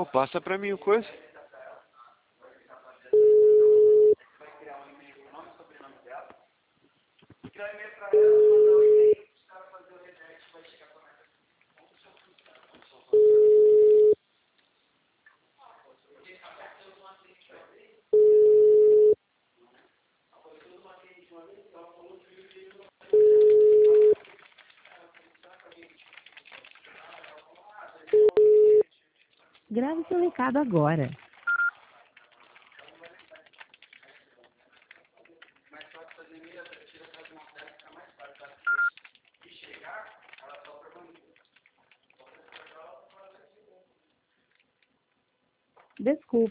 passa pra mim o coisa. Grave seu recado agora. Desculpe.